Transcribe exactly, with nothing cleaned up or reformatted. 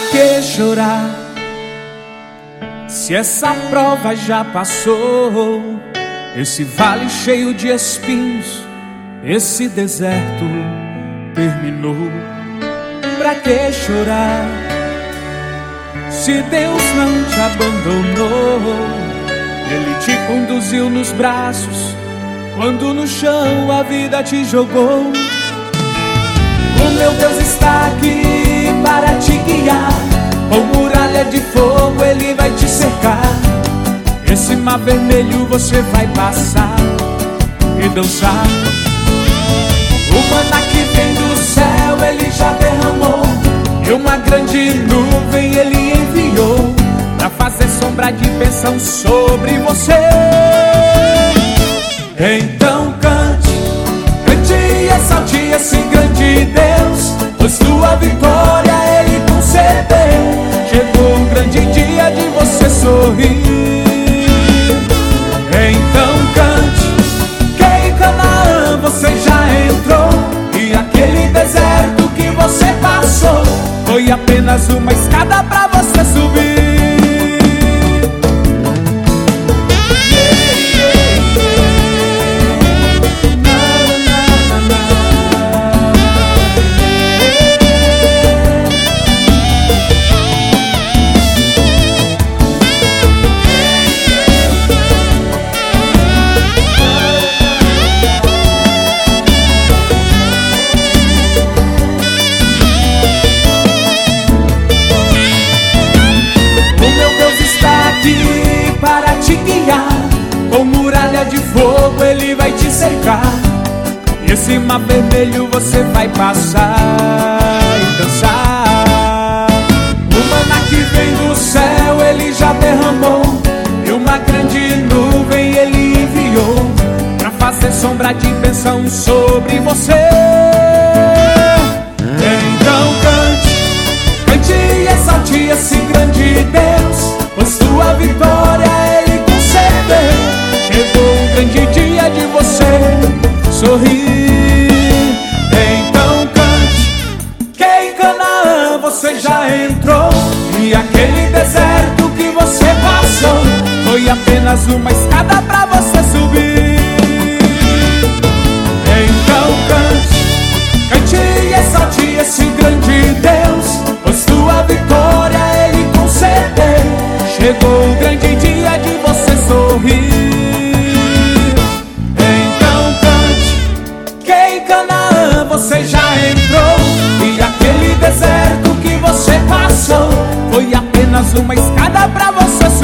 que chorar se essa prova já passou? Esse vale cheio de espinhos, esse deserto terminou. Pra que chorar se Deus não te abandonou? Ele te conduziu nos braços quando no chão a vida te jogou. O meu Deus está aqui para te guiar, com muralha de fogo Ele vai te cercar. Esse mar vermelho você vai passar e dançar. O maná que vem do céu Ele já derramou, e uma grande nuvem Ele enviou pra fazer sombra de bênção sobre você. Então cante, cante e exalte esse grande Deus, pois tua vitória Ele concedeu. Chegou o grande dia de você sorrir. Então cante, que em Canaã você já entrou, e aquele deserto que você passou foi apenas uma escada pra você subir. Para te guiar, com muralha de fogo Ele vai te cercar. E esse mar vermelho você vai passar e dançar. O maná que vem do céu Ele já derramou, e uma grande nuvem Ele enviou pra fazer sombra de bênção sobre você. Então cante, cante e exalte esse grande Deus, pois tua vitória Ele concedeu. Chegou o grande dia de você sorrir. Então cante, que em Canaã você já entrou, e aquele deserto que você passou foi apenas uma escada pra você subir. Então cante, cante e exalte esse grande Deus, pois tua vitória Ele concedeu. Chegou o grande dia de você sorrir. Então cante, que em Canaã você já entrou, e aquele deserto que você passou foi apenas uma escada pra você subir.